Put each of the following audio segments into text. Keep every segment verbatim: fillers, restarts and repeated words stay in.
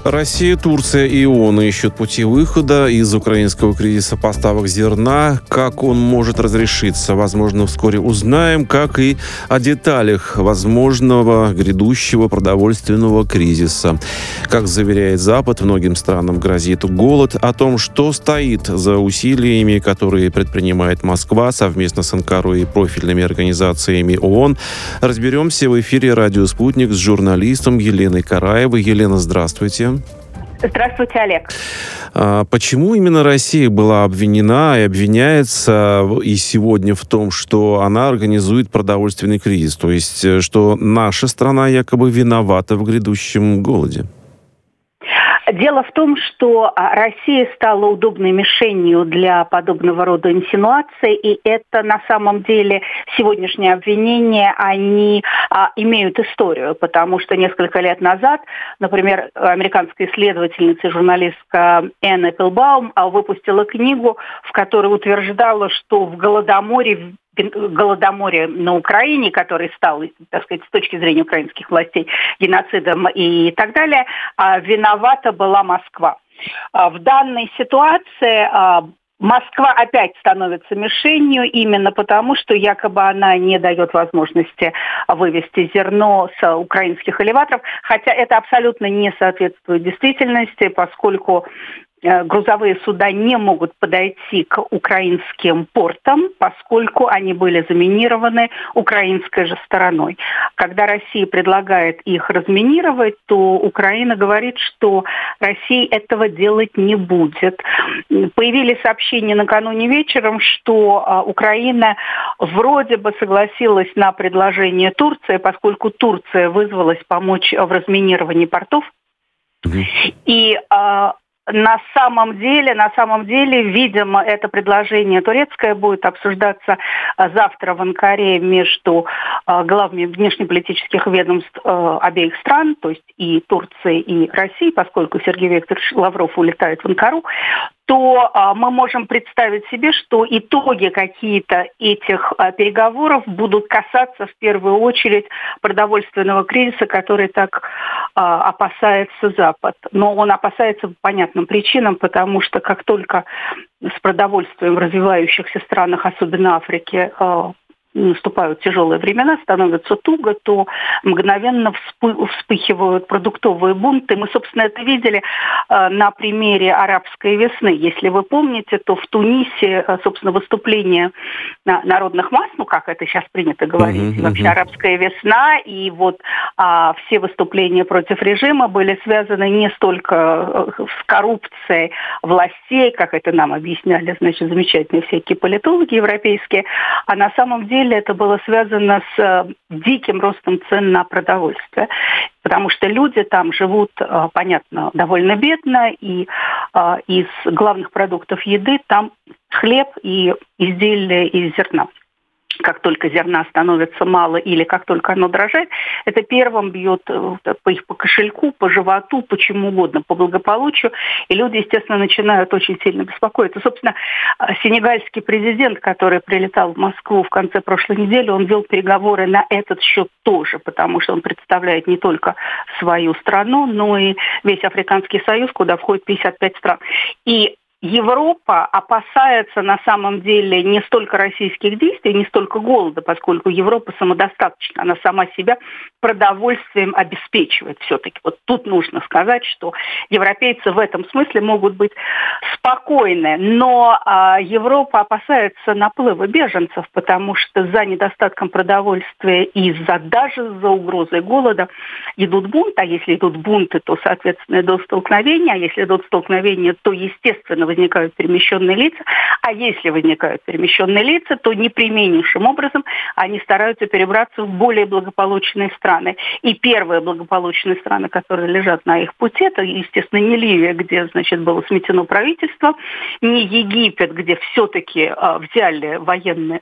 Россия, Турция и ООН ищут пути выхода из украинского кризиса поставок зерна. Как он может разрешиться? Возможно, вскоре узнаем, как и о деталях возможного грядущего продовольственного кризиса. Как заверяет Запад, многим странам грозит голод. О том, что стоит за усилиями, которые предпринимает Москва совместно с НКРУ и профильными организациями ООН, разберемся в эфире «Радио Спутник» с журналистом Еленой Караевой. Елена, здравствуйте. Здравствуйте, Олег. А почему именно Россия была обвинена и обвиняется и сегодня в том, что она организует продовольственный кризис? То есть, что наша страна якобы виновата в грядущем голоде? Дело в том, что Россия стала удобной мишенью для подобного рода инсинуаций, и это на самом деле сегодняшние обвинения, они а, имеют историю, потому что несколько лет назад, например, американская исследовательница и журналистка Энн Эпплбаум выпустила книгу, в которой утверждала, что в Голодоморе Голодоморе на Украине, который стал, так сказать, с точки зрения украинских властей геноцидом и так далее, виновата была Москва. В данной ситуации Москва опять становится мишенью именно потому, что якобы она не дает возможности вывести зерно с украинских элеваторов, хотя это абсолютно не соответствует действительности, поскольку грузовые суда не могут подойти к украинским портам, поскольку они были заминированы украинской же стороной. Когда Россия предлагает их разминировать, то Украина говорит, что Россия этого делать не будет. Появились сообщения накануне вечером, что Украина вроде бы согласилась на предложение Турции, поскольку Турция вызвалась помочь в разминировании портов. Mm-hmm. И На самом деле, на самом деле, видимо, это предложение турецкое будет обсуждаться завтра в Анкаре между главами внешнеполитических ведомств обеих стран, то есть и Турции, и России, поскольку Сергей Викторович Лавров улетает в Анкару, то а, мы можем представить себе, что итоги какие-то этих а, переговоров будут касаться в первую очередь продовольственного кризиса, который так а, опасается Запад. Но он опасается по понятным причинам, потому что как только с продовольствием в развивающихся странах, особенно Африке, а, наступают тяжелые времена, становится туго, то мгновенно вспыхивают продуктовые бунты. Мы, собственно, это видели э, на примере арабской весны. Если вы помните, то в Тунисе, э, собственно, выступление на народных масс, ну, как это сейчас принято говорить, uh-huh, вообще uh-huh. арабская весна, и вот э, все выступления против режима были связаны не столько с коррупцией властей, как это нам объясняли, значит, замечательные всякие политологи европейские, а на самом деле это было связано с э, диким ростом цен на продовольствие, потому что люди там живут, э, понятно, довольно бедно, и э, из главных продуктов еды там хлеб и изделия из зерна. Как только зерна становится мало или как только оно дорожает, это первым бьет по их по кошельку, по животу, по чему угодно, по благополучию. И люди, естественно, начинают очень сильно беспокоиться. Собственно, сенегальский президент, который прилетал в Москву в конце прошлой недели, он вел переговоры на этот счет тоже, потому что он представляет не только свою страну, но и весь Африканский союз, куда входит пятьдесят пять стран. И Европа опасается на самом деле не столько российских действий, не столько голода, поскольку Европа самодостаточна, она сама себя продовольствием обеспечивает все-таки. Вот тут нужно сказать, что европейцы в этом смысле могут быть спокойны, но а, Европа опасается наплыва беженцев, потому что за недостатком продовольствия и за, даже за угрозой голода идут бунты, а если идут бунты, то, соответственно, идут столкновения, а если идут столкновения, то, естественно, возникают перемещенные лица, а если возникают перемещенные лица, то непременнейшим образом они стараются перебраться в более благополучные страны. И первые благополучные страны, которые лежат на их пути, это, естественно, не Ливия, где, значит, было сметено правительство, не Египет, где все-таки а, взяли военные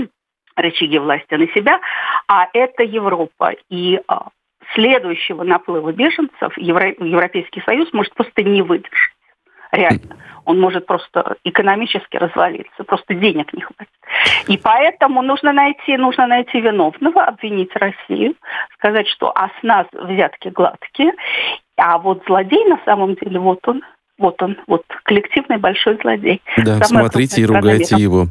рычаги власти на себя, а это Европа. И а, следующего наплыва беженцев Евро- Европейский Союз может просто не выдержать. Реально. Он может просто экономически развалиться, просто денег не хватит. И поэтому нужно найти, нужно найти виновного, обвинить Россию, сказать, что а с нас взятки гладкие. А вот злодей на самом деле, вот он, вот он, вот коллективный большой злодей. Да, Самая смотрите и крупная страна ругайте мира. его.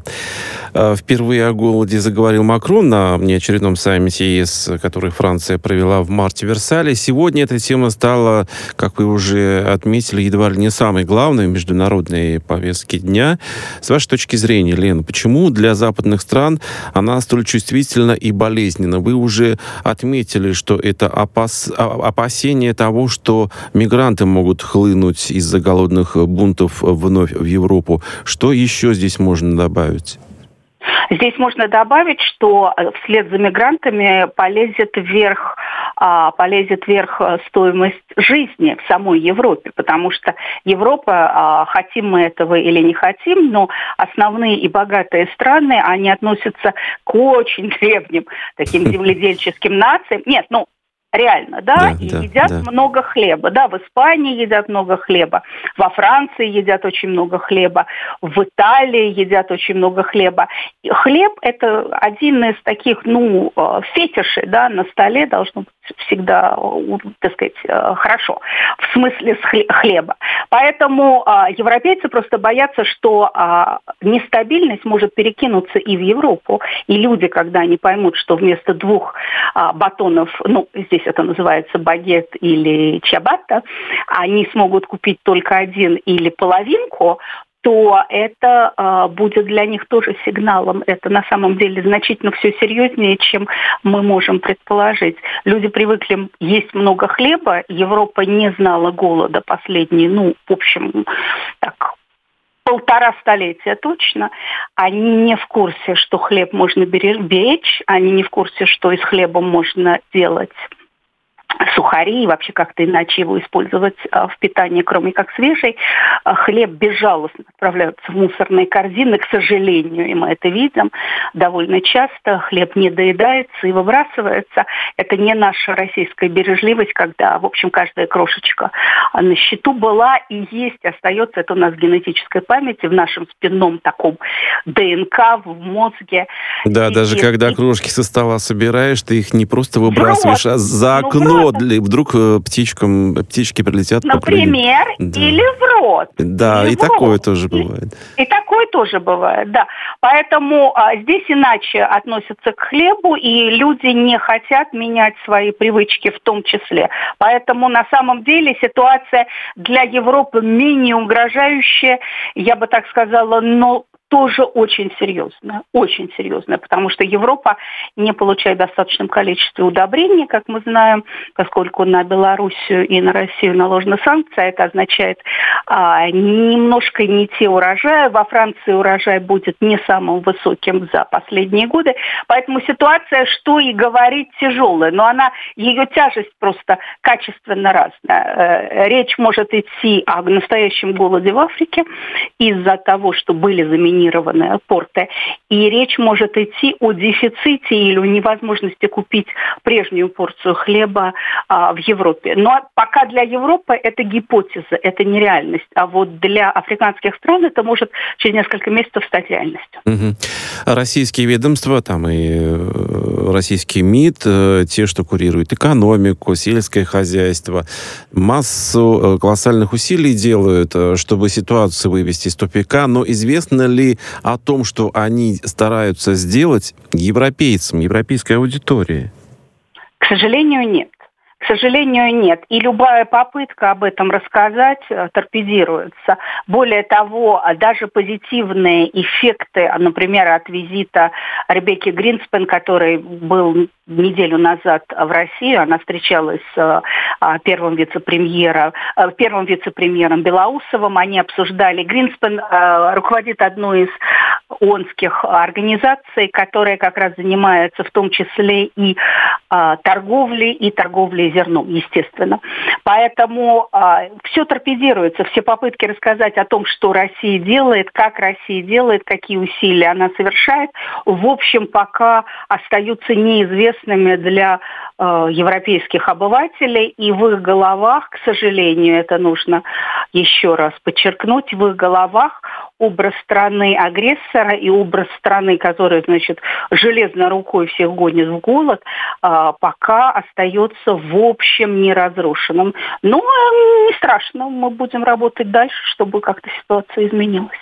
Впервые о голоде заговорил Макрон на неочередном саммите ЕС, который Франция провела в марте в Версале. Сегодня эта тема стала, как вы уже отметили, едва ли не самой главной в международной повестке дня. С вашей точки зрения, Лена, почему для западных стран она столь чувствительна и болезненна? Вы уже отметили, что это опас... опасение того, что мигранты могут хлынуть из-за голодных бунтов вновь в Европу. Что еще здесь можно добавить? Здесь можно добавить, что вслед за мигрантами полезет вверх, полезет вверх стоимость жизни в самой Европе, потому что Европа, хотим мы этого или не хотим, но основные и богатые страны, они относятся к очень древним таким земледельческим нациям. Нет, ну, реально, да, да и да, едят да. много хлеба. Да, в Испании едят много хлеба, во Франции едят очень много хлеба, в Италии едят очень много хлеба. И хлеб – это один из таких, ну, фетишей, да, на столе должно быть всегда, так сказать, хорошо, в смысле хлеба. Поэтому европейцы просто боятся, что нестабильность может перекинуться и в Европу, и люди, когда они поймут, что вместо двух батонов, ну, здесь это называется багет или чиабатта, они смогут купить только один или половинку, то это э, будет для них тоже сигналом. Это на самом деле значительно все серьезнее, чем мы можем предположить. Люди привыкли есть много хлеба. Европа не знала голода последние, ну, в общем, так, полтора столетия точно. Они не в курсе, что хлеб можно беречь, они не в курсе, что из хлеба можно делать сухари и вообще как-то иначе его использовать в питании, кроме как свежий. Хлеб безжалостно отправляются в мусорные корзины, к сожалению, и мы это видим довольно часто. Хлеб не доедается и выбрасывается. Это не наша российская бережливость, когда, в общем, каждая крошечка на счету была и есть, остается. Это у нас в генетической памяти, в нашем спинном таком ДНК, в мозге. Да, и даже когда и... крошки со стола собираешь, ты их не просто выбрасываешь, а за окно. Ну, вдруг птичкам, птички прилетят, например, да. или в рот. Да, или и такое рот. тоже бывает. И, и такое тоже бывает, да. Поэтому а, здесь иначе относятся к хлебу, и люди не хотят менять свои привычки в том числе. Поэтому на самом деле ситуация для Европы менее угрожающая, я бы так сказала, но тоже очень серьезная, очень серьезная, потому что Европа не получает в достаточном количестве удобрений, как мы знаем, поскольку на Белоруссию и на Россию наложена санкция, это означает а, немножко не те урожаи. Во Франции урожай будет не самым высоким за последние годы, поэтому ситуация, что и говорить, тяжелая, но она, ее тяжесть просто качественно разная. Речь может идти о настоящем голоде в Африке из-за того, что были заменены порты. И речь может идти о дефиците или о невозможности купить прежнюю порцию хлеба а, в Европе. Но пока для Европы это гипотеза, это не реальность. А вот для африканских стран это может через несколько месяцев стать реальностью. Угу. Российские ведомства, там и российский МИД, те, что курируют экономику, сельское хозяйство, массу колоссальных усилий делают, чтобы ситуацию вывести из тупика. Но известно ли о том, что они стараются сделать европейцам, европейской аудитории? К сожалению, нет. К сожалению, нет. И любая попытка об этом рассказать торпедируется. Более того, даже позитивные эффекты, например, от визита Ребекки Гринспен, который был неделю назад в Россию, она встречалась с первым вице-премьером, первым вице-премьером Белоусовым, они обсуждали. Гринспен руководит одной из ООНских организаций, которая как раз занимается в том числе и торговлей, и торговлей зерном, естественно. Поэтому а, все торпедируется, все попытки рассказать о том, что Россия делает, как Россия делает, какие усилия она совершает, в общем, пока остаются неизвестными для э, европейских обывателей, и в их головах, к сожалению, это нужно еще раз подчеркнуть, в их головах образ страны-агрессора и образ страны, которая, значит, железной рукой всех гонит в голод, пока остается в общем неразрушенным. Но не страшно, мы будем работать дальше, чтобы как-то ситуация изменилась.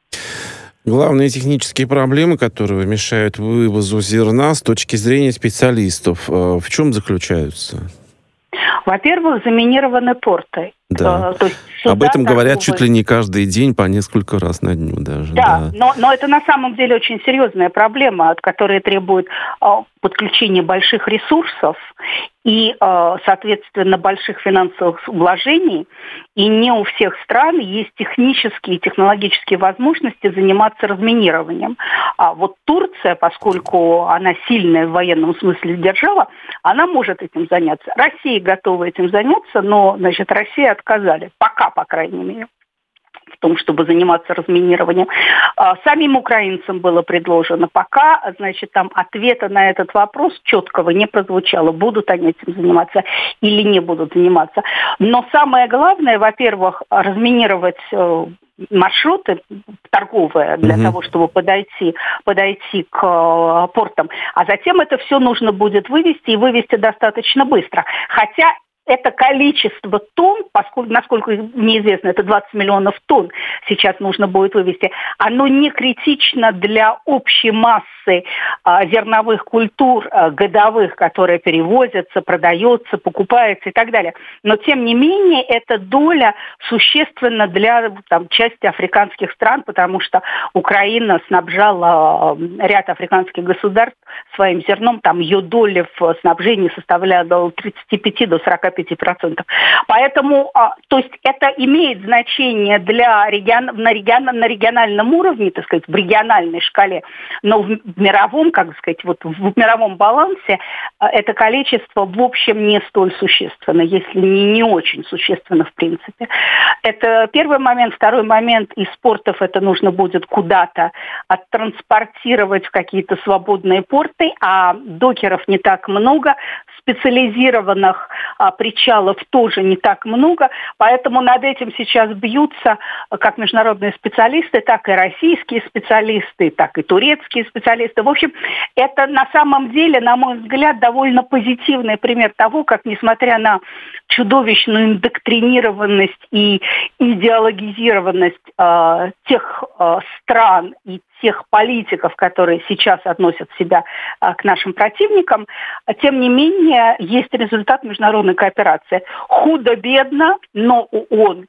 Главные технические проблемы, которые мешают вывозу зерна с точки зрения специалистов, в чем заключаются? Во-первых, заминированы порты. Да. То есть Об этом говорят торговые. Чуть ли не каждый день, по несколько раз на дню даже. Да, да. Но, но это на самом деле очень серьезная проблема, которая требует э, подключения больших ресурсов и, э, соответственно, больших финансовых вложений. И не у всех стран есть технические и технологические возможности заниматься разминированием. А вот Турция, поскольку она сильная в военном смысле держава, она может этим заняться. Россия готова этим заняться, но, значит, Россия отказали. Пока, по крайней мере, в том, чтобы заниматься разминированием. Самим украинцам было предложено. Пока, значит, там ответа на этот вопрос четкого не прозвучало. Будут они этим заниматься или не будут заниматься. Но самое главное, во-первых, разминировать маршруты торговые для mm-hmm. того, чтобы подойти, подойти к э, портам. А затем это все нужно будет вывести и вывести достаточно быстро. Хотя это количество тонн, поскольку, насколько мне известно, это двадцать миллионов тонн сейчас нужно будет вывести, оно не критично для общей массы а, зерновых культур а, годовых, которые перевозятся, продаются, покупаются и так далее. Но, тем не менее, эта доля существенна для там, части африканских стран, потому что Украина снабжала а, ряд африканских государств своим зерном, там ее доля в снабжении составляла от тридцати пяти до сорока пяти процентов. Поэтому, то есть это имеет значение для регион, на, регион, на региональном уровне, так сказать, в региональной шкале, но в мировом, как сказать, вот в мировом балансе это количество в общем не столь существенно, если не, не очень существенно в принципе. Это первый момент. Второй момент, из портов это нужно будет куда-то оттранспортировать в какие-то свободные порты, а докеров не так много, специализированных а, причалов тоже не так много, поэтому над этим сейчас бьются как международные специалисты, так и российские специалисты, так и турецкие специалисты. В общем, это на самом деле, на мой взгляд, довольно позитивный пример того, как, несмотря на чудовищную индоктринированность и идеологизированность э, тех э, стран и тех политиков, которые сейчас относят себя а, к нашим противникам, тем не менее, есть результат международной кооперации. Худо-бедно, но ООН,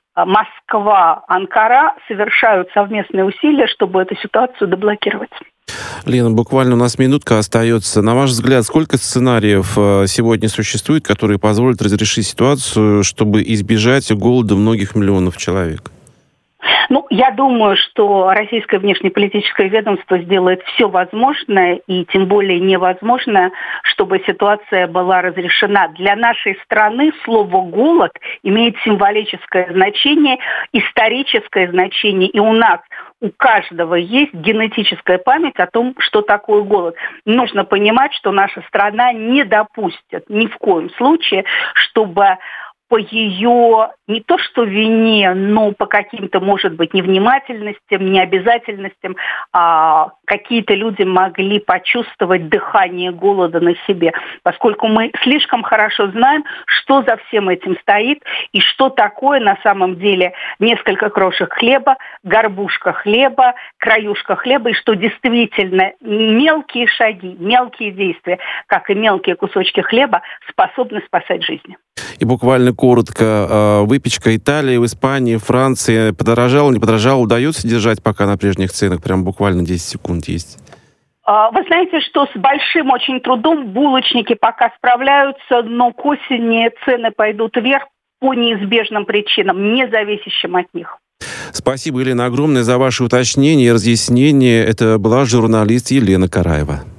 Москва, Анкара совершают совместные усилия, чтобы эту ситуацию деблокировать. Лена, буквально у нас минутка остается. На ваш взгляд, сколько сценариев сегодня существует, которые позволят разрешить ситуацию, чтобы избежать голода многих миллионов человек? Ну, я думаю, что российское внешнеполитическое ведомство сделает все возможное и тем более невозможное, чтобы ситуация была разрешена. Для нашей страны слово «голод» имеет символическое значение, историческое значение. И у нас, у каждого есть генетическая память о том, что такое голод. Нужно понимать, что наша страна не допустит ни в коем случае, чтобы по ее не то что вине, но по каким-то, может быть, невнимательностям, необязательностям а, какие-то люди могли почувствовать дыхание голода на себе, поскольку мы слишком хорошо знаем, что за всем этим стоит и что такое на самом деле несколько крошек хлеба, горбушка хлеба, краюшка хлеба, и что действительно мелкие шаги, мелкие действия, как и мелкие кусочки хлеба, способны спасать жизни. И буквально коротко, выпечка Италии, в Испании, Франции подорожала, не подорожала, удается держать пока на прежних ценах? Прям буквально десять секунд есть. Вы знаете, что с большим очень трудом булочники пока справляются, но к осени цены пойдут вверх по неизбежным причинам, не зависящим от них. Спасибо, Елена, огромное за ваши уточнения и разъяснения. Это была журналист Елена Караева.